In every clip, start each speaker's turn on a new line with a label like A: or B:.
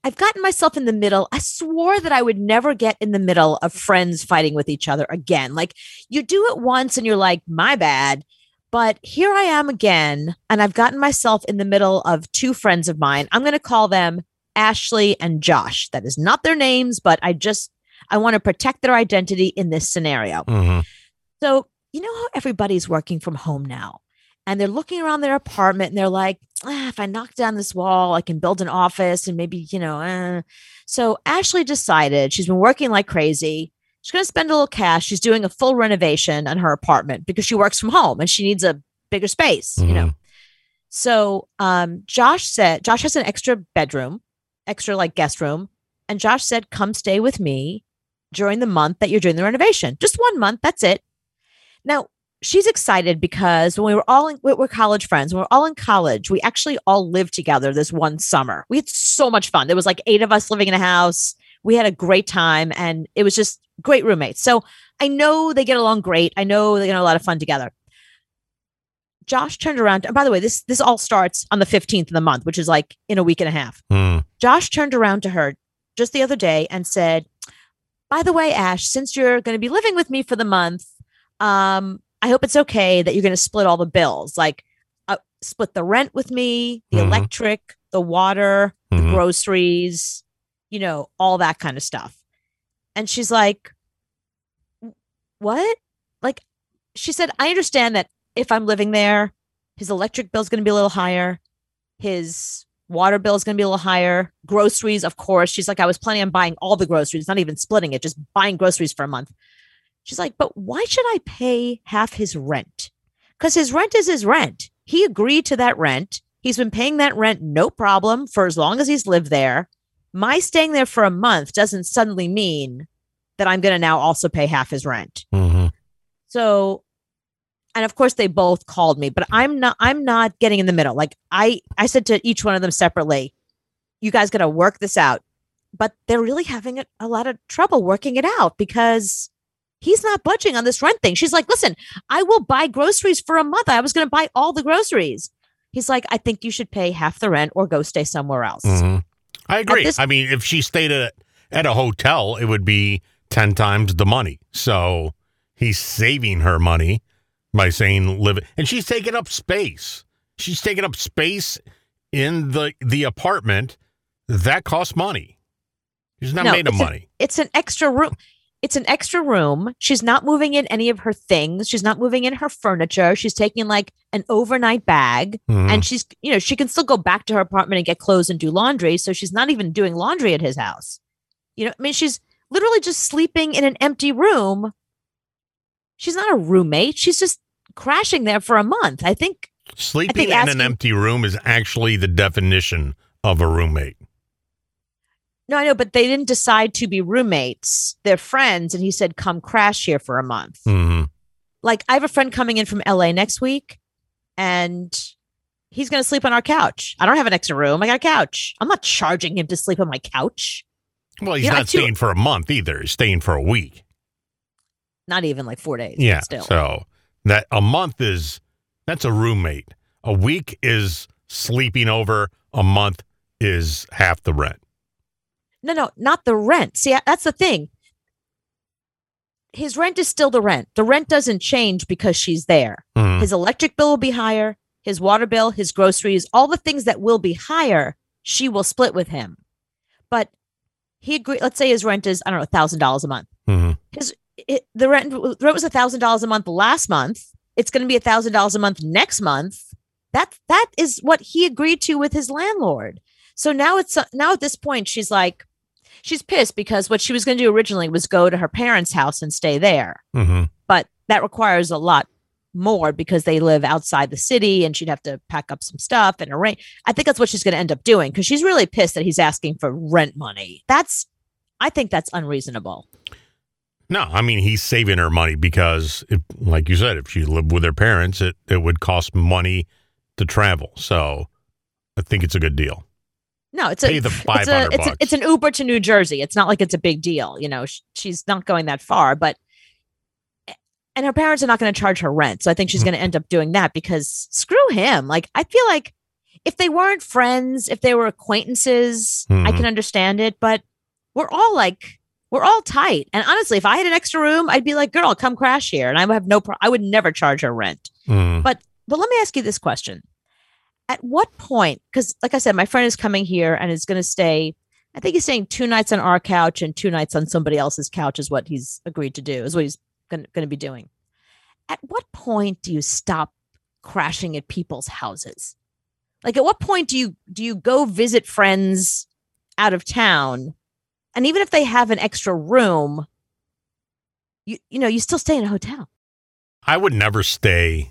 A: I've gotten myself in the middle. I swore that I would never get in the middle of friends fighting with each other again. Like you do it once and you're like, my bad. But here I am again, and I've gotten myself in the middle of two friends of mine. I'm going to call them Ashley and Josh. That is not their names, but I want to protect their identity in this scenario.
B: Mm-hmm.
A: So, you know how everybody's working from home now, and they're looking around their apartment and they're like, if I knock down this wall, I can build an office and maybe, So Ashley decided she's been working like crazy. She's going to spend a little cash. She's doing a full renovation on her apartment because she works from home and she needs a bigger space. So Josh has an extra bedroom, extra like guest room. And Josh said, come stay with me during the month that you're doing the renovation. Just 1 month. That's it. Now, she's excited because when we're college friends, when we're all in college, we actually all lived together this one summer. We had so much fun. There was like 8 of us living in a house. We had a great time and it was just great roommates. So I know they get along great. I know they get a lot of fun together. Josh turned around. And by the way, this all starts on the 15th of the month, which is like in a week and a half. Josh turned around to her just the other day and said, by the way, Ash, since you're going to be living with me for the month, I hope it's okay that you're going to split all the bills, like split the rent with me, the electric, the water, the groceries, all that kind of stuff. And she's like, what? Like, she said, I understand that if I'm living there, his electric bill is going to be a little higher. His water bill is going to be a little higher. Groceries, of course. She's like, I was planning on buying all the groceries, not even splitting it, just buying groceries for a month. She's like, but why should I pay half his rent? Because his rent is his rent. He agreed to that rent. He's been paying that rent, no problem, for as long as he's lived there. My staying there for a month doesn't suddenly mean that I'm going to now also pay half his rent. So, and of course they both called me, but I'm not getting in the middle. Like I said to each one of them separately, you guys got to work this out. But they're really having a lot of trouble working it out because he's not budging on this rent thing. She's like, listen, I will buy groceries for a month. I was going to buy all the groceries. He's like, I think you should pay half the rent or go stay somewhere else.
B: I agree. I mean, if she stayed at a hotel, it would be 10 times the money. So he's saving her money by saying live it. And she's taking up space. She's taking up space in the apartment. That costs money. She's not made of money.
A: It's an extra room. It's an extra room. She's not moving in any of her things. She's not moving in her furniture. She's taking like an overnight bag and she's, she can still go back to her apartment and get clothes and do laundry. So she's not even doing laundry at his house. She's literally just sleeping in an empty room. She's not a roommate. She's just crashing there for a month. I think
B: sleeping in an empty room is actually the definition of a roommate.
A: No, I know, but they didn't decide to be roommates. They're friends. And he said, come crash here for a month. Like, I have a friend coming in from LA next week and he's going to sleep on our couch. I don't have an extra room. I got a couch. I'm not charging him to sleep on my couch.
B: Well, he's not staying for a month either. He's staying for a week.
A: Not even like 4 days.
B: Yeah.
A: Still.
B: So that a month that's a roommate. A week is sleeping over. A month is half the rent.
A: No, not the rent. See, that's the thing. His rent is still the rent. The rent doesn't change because she's there. His electric bill will be higher. His water bill, his groceries, all the things that will be higher, she will split with him. But he agreed. Let's say his rent is, I don't know, $1,000 a month. The rent was $1,000 a month last month. It's going to be $1,000 a month next month. That is what he agreed to with his landlord. So now at this point, she's like, she's pissed because what she was going to do originally was go to her parents' house and stay there. But that requires a lot more because they live outside the city and she'd have to pack up some stuff and arrange. I think that's what she's going to end up doing because she's really pissed that he's asking for rent money. I think that's unreasonable.
B: No, I mean, he's saving her money because, like you said, if she lived with her parents, it would cost money to travel. So I think it's a good deal.
A: No, it's
B: pay the $500.
A: It's an Uber to New Jersey. It's not like it's a big deal. She's not going that far, and her parents are not going to charge her rent. So I think she's going to end up doing that because screw him. Like, I feel like if they weren't friends, if they were acquaintances, I can understand it. But we're all tight. And honestly, if I had an extra room, I'd be like, girl, come crash here. And I would have I would never charge her rent. But let me ask you this question. At what point, because like I said, my friend is coming here and is going to stay, I think he's staying 2 nights on our couch and 2 nights on somebody else's couch is what he's agreed to do, is what he's going to be doing. At what point do you stop crashing at people's houses? Like, at what point do you go visit friends out of town? And even if they have an extra room, you still stay in a hotel.
B: I would never stay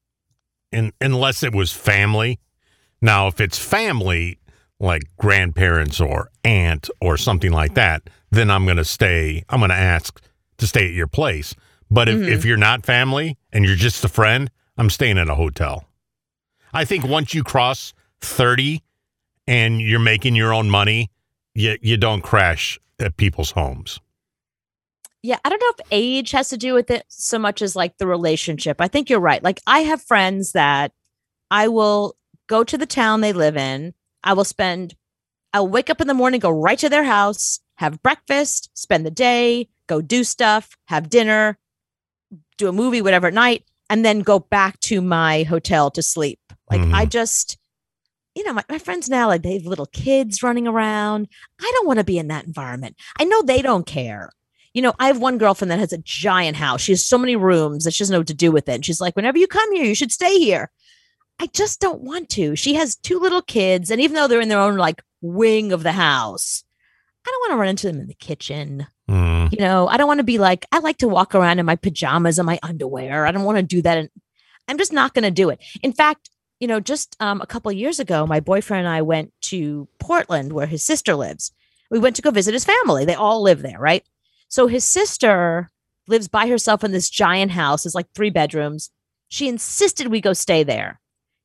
B: unless it was family. Now, if it's family, like grandparents or aunt or something like that, then I'm going to ask to stay at your place. But if you're not family and you're just a friend, I'm staying at a hotel. I think once you cross 30 and you're making your own money, you don't crash at people's homes.
A: Yeah, I don't know if age has to do with it so much as like the relationship. I think you're right. Like, I have friends that I will go to the town they live in. I'll wake up in the morning, go right to their house, have breakfast, spend the day, go do stuff, have dinner, do a movie, whatever at night, and then go back to my hotel to sleep. Like, I just, my friends now, like, they have little kids running around. I don't want to be in that environment. I know they don't care. I have one girlfriend that has a giant house. She has so many rooms that she doesn't know what to do with it. And she's like, whenever you come here, you should stay here. I just don't want to. She has 2 little kids. And even though they're in their own like wing of the house, I don't want to run into them in the kitchen. I don't want to be like, I like to walk around in my pajamas and my underwear. I don't want to do that. And I'm just not going to do it. In fact, just a couple of years ago, my boyfriend and I went to Portland where his sister lives. We went to go visit his family. They all live there, right? So his sister lives by herself in this giant house. It's like 3 bedrooms. She insisted we go stay there.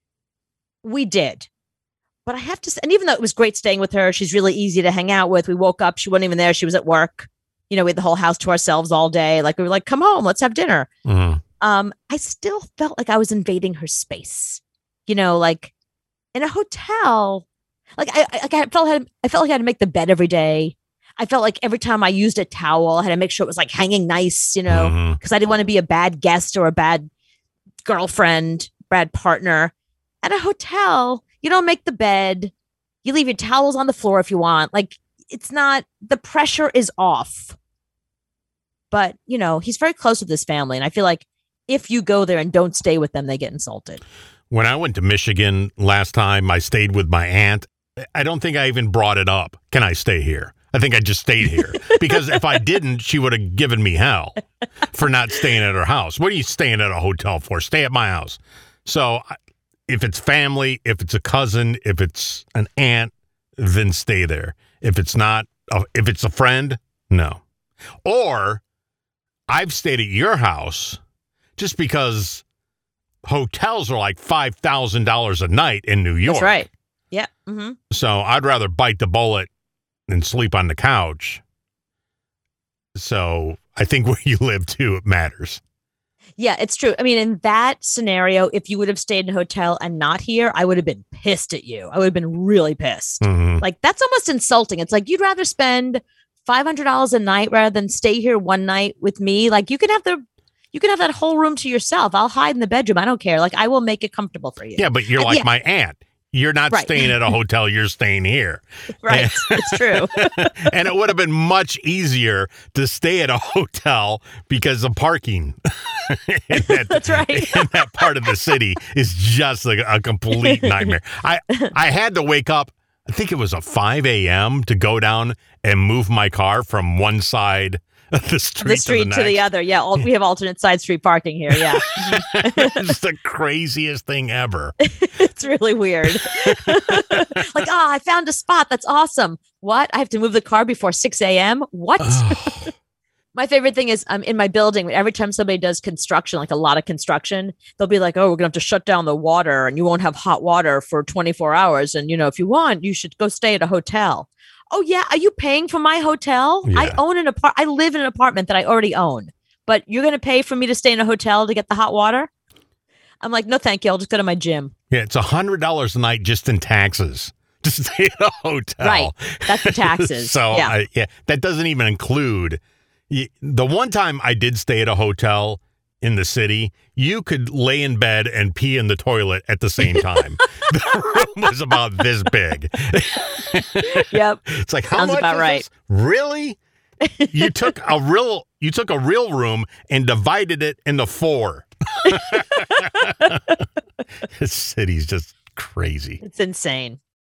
A: We did. But I have to say, and even though it was great staying with her, she's really easy to hang out with. We woke up, she wasn't even there. She was at work. We had the whole house to ourselves all day. Like, we were like, come home, let's have dinner. I still felt like I was invading her space. Like in a hotel, like I felt like I had to make the bed every day. I felt like every time I used a towel, I had to make sure it was like hanging nice, because I didn't want to be a bad guest or a bad girlfriend, bad partner. At a hotel, you don't make the bed. You leave your towels on the floor if you want. Like, it's not, the pressure is off. But, he's very close with his family. And I feel like if you go there and don't stay with them, they get insulted.
B: When I went to Michigan last time, I stayed with my aunt. I don't think I even brought it up. Can I stay here? I think I just stayed here because if I didn't, she would have given me hell for not staying at her house. What are you staying at a hotel for? Stay at my house. So if it's family, if it's a cousin, if it's an aunt, then stay there. If it's not, if it's a friend, no. Or I've stayed at your house just because hotels are like $5,000 a night in New York.
A: That's right. Yeah. Mm-hmm.
B: So I'd rather bite the bullet and sleep on the couch. So I think where you live too, it matters.
A: Yeah, it's true. I mean, in that scenario, if you would have stayed in a hotel and not here, I would have been pissed at you. I would have been really pissed. Like, that's almost insulting. It's like, you'd rather spend $500 a night rather than stay here one night with me. Like, you can have that whole room to yourself. I'll hide in the bedroom. I don't care. Like, I will make it comfortable for you.
B: Yeah, but you're like my aunt. You're not staying at a hotel. You're staying here.
A: Right. It's true.
B: And it would have been much easier to stay at a hotel because of parking.
A: That's right.
B: In that part of the city is just like a complete nightmare. I had to wake up, I think it was a 5 a.m. to go down and move my car from one side of the street
A: to the other. Yeah, we have alternate side street parking here. Yeah.
B: It's the craziest thing ever.
A: It's really weird. Like, I found a spot. That's awesome. What? I have to move the car before 6 a.m.? What? My favorite thing is in my building, every time somebody does construction, like a lot of construction, they'll be like, oh, we're going to have to shut down the water and you won't have hot water for 24 hours. And, if you want, you should go stay at a hotel. Oh, yeah. Are you paying for my hotel? Yeah. I live in an apartment that I already own, but you're going to pay for me to stay in a hotel to get the hot water? I'm like, no, thank you. I'll just go to my gym.
B: Yeah, it's $100 a night just in taxes to stay at a hotel.
A: Right. That's the taxes.
B: So, that doesn't even include. The one time I did stay at a hotel in the city, you could lay in bed and pee in the toilet at the same time. The room was about this big.
A: Yep.
B: It's like, how much about right. This? Really? You took a real room and divided it into 4. This city's just crazy.
A: It's insane.